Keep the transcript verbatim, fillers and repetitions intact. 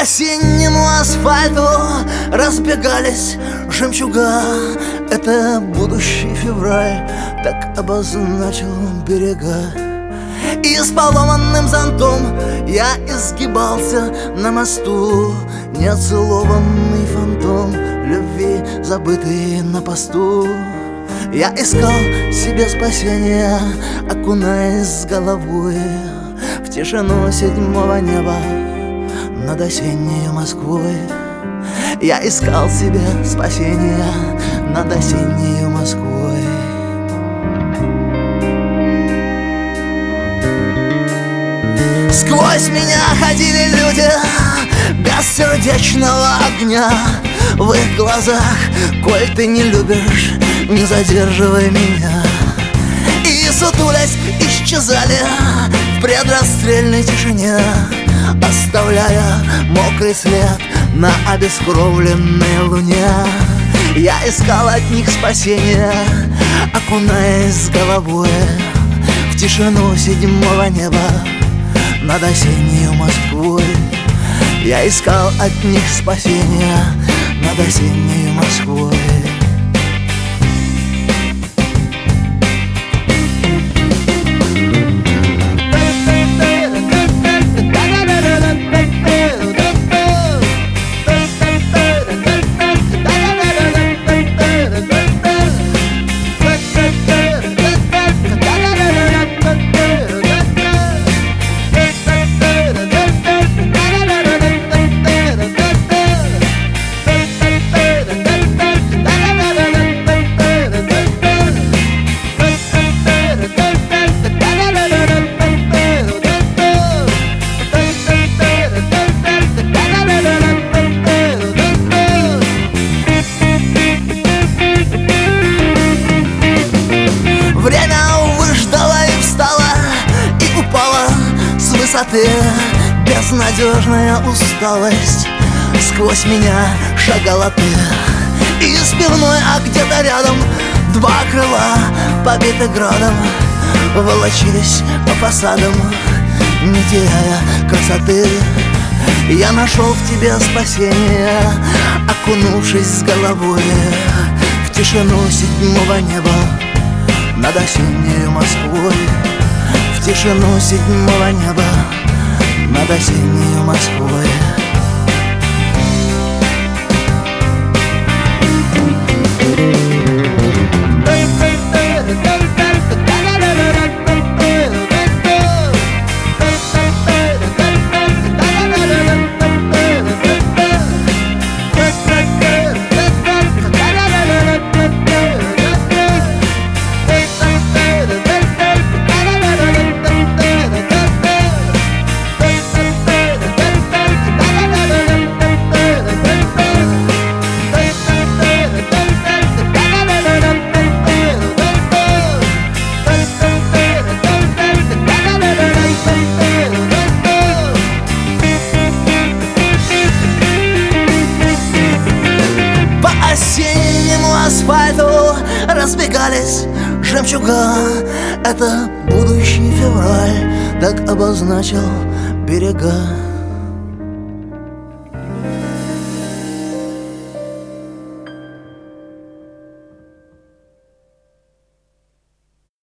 осеннему асфальту разбегались жемчуга. Это будущий февраль так обозначил берега. И с поломанным зонтом я изгибался на мосту, неоцелованный фантом любви, забытый на посту. Я искал себе спасения, окунаясь с головой в тишину седьмого неба над осенней Москвой. Я искал себе спасения над осенней Москвой. Сквозь меня ходили люди без сердечного огня. В их глазах: коль ты не любишь, не задерживай меня. И сутулясь исчезали в предрасстрельной тишине, оставляя мокрый след на обескровленной луне. Я искал от них спасения, окунаясь с головой в тишину седьмого неба над осенней Москвой. Я искал от них спасения над осенней Москвой. Время выждало и встало, и упало с высоты. Безнадежная усталость, сквозь меня шагала ты. И с пивной, а где-то рядом два крыла, побиты градом, волочились по фасадам, не теряя красоты. Я нашел в тебе спасение, окунувшись с головой в тишину седьмого неба над осенней Москвой. В тишину седьмого неба над осенней Москвой. Осеннему асфальту разбегались жемчуга. Это будущий февраль так обозначил берега.